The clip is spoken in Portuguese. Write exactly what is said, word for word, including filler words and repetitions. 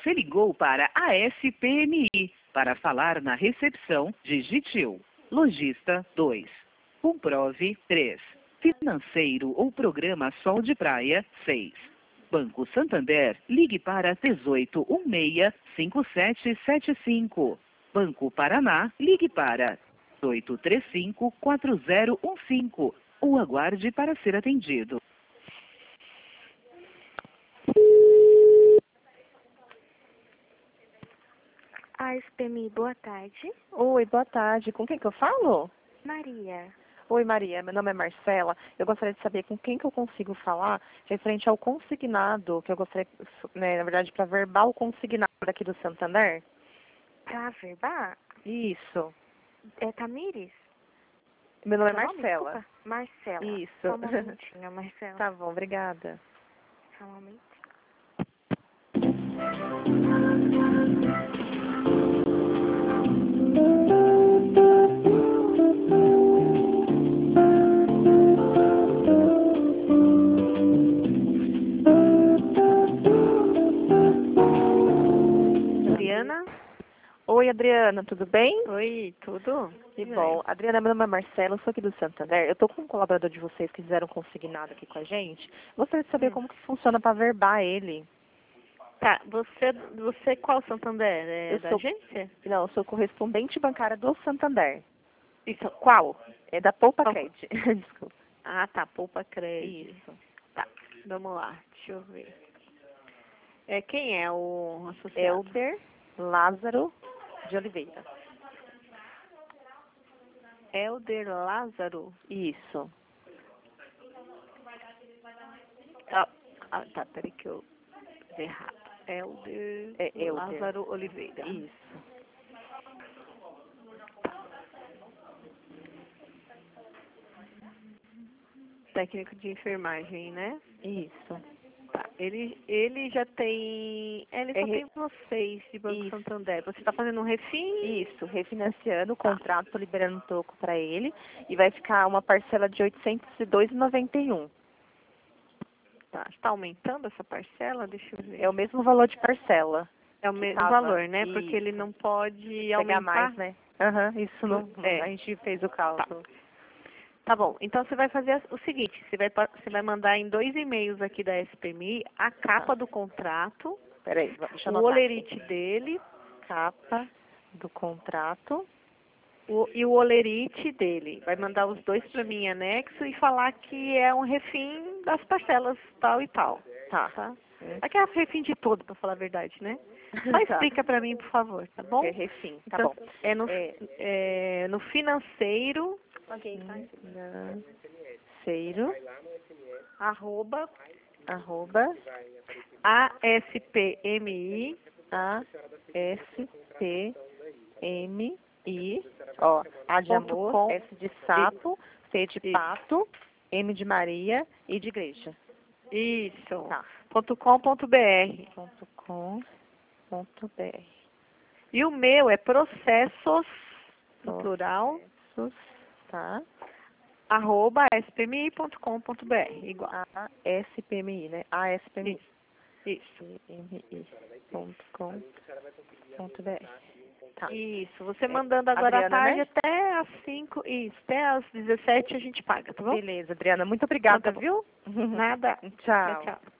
Você ligou para a S P M I. Para falar na recepção, digite um. Lojista dois. Comprove três. Financeiro ou programa Sol de Praia seis. Banco Santander, ligue para dezoito um seis cinco sete sete cinco. Banco Paraná, ligue para oito três cinco quatro zero um cinco ou aguarde para ser atendido. A S P M I, boa tarde. Oi, boa tarde. Com quem que eu falo? Maria. Oi, Maria. Meu nome é Marcela. Eu gostaria de saber com quem que eu consigo falar referente ao consignado, que eu gostaria, né, na verdade, para verbar o consignado aqui do Santander. Pra verbar? Isso. É Tamires? Meu nome é Seu nome? Marcela. Desculpa. Marcela. Isso. Só um momentinho, Marcela. Tá bom, obrigada. Só um momento. Adriana? Oi, Adriana, tudo bem? Oi, tudo? Que bom. Adriana, meu nome é Marcela, eu sou aqui do Santander. Eu estou com um colaborador de vocês que fizeram um consignado aqui com a gente. Gostaria de saber Hum. como que funciona para verbar ele. Tá, você, você qual Santander? É Eu da sou- agência? Não, eu sou correspondente bancária do Santander. Isso, qual? É da Poupa Qual? Cred. Desculpa. Ah, tá, Poupa Crédito. Isso. Tá, vamos lá, deixa eu ver. É, quem é o associado? Elber Lázaro de Oliveira. Elder Lázaro. Isso. Ah, ah, tá, peraí que eu fiz errado. Elder, É Elder. Lázaro Oliveira. Isso. Técnico de enfermagem, né? Isso. Tá, ele, ele já tem... Ele só É re- tem vocês de Banco Isso. Santander. Você está fazendo um refim? Isso, refinanciando o contrato, tô liberando um toco para ele e vai ficar uma parcela de oitocentos e dois reais e noventa e um. Tá, está aumentando essa parcela? Deixa eu ver. É o mesmo valor de parcela. É o mesmo tava, valor, né? Porque isso. ele não pode Pegar aumentar. mais, né? Aham, isso não. É. A gente fez o cálculo. Tá bom, então você vai fazer o seguinte, você vai, pa- você vai mandar em dois e-mails aqui da S P M I a capa do contrato, Peraí, deixa eu o anotar olerite dele aqui. Capa do contrato. o- e o olerite dele. Vai mandar os dois para mim em anexo e falar que é um refim das parcelas tal e tal. Tá. Tá? Aqui é refim de tudo, para falar a verdade, né? Só explica para mim, por favor, tá bom? É refim, tá Então, bom. É no, É. é no financeiro, Financeiro, arroba, arroba, A S P M I, A S P M I, ó, A de Ponto amor, com. S de sapo, C de Isso. pato, M de Maria e de igreja. Isso. Tá. Ponto com ponto br. Ponto com, ponto br. E o meu é processos, no plural, Processos, tá? arroba s p m i ponto com ponto br. Igual. A S P M I, né? A S P M I. Isso. M I ponto com ponto br. Tá. Isso. Você mandando agora Adriana, à tarde né? até às cinco. Isso. Até às dezessete a gente paga, tá bom? Beleza, Adriana. Muito obrigada, Então tá bom. viu? Nada. Tchau. Tchau.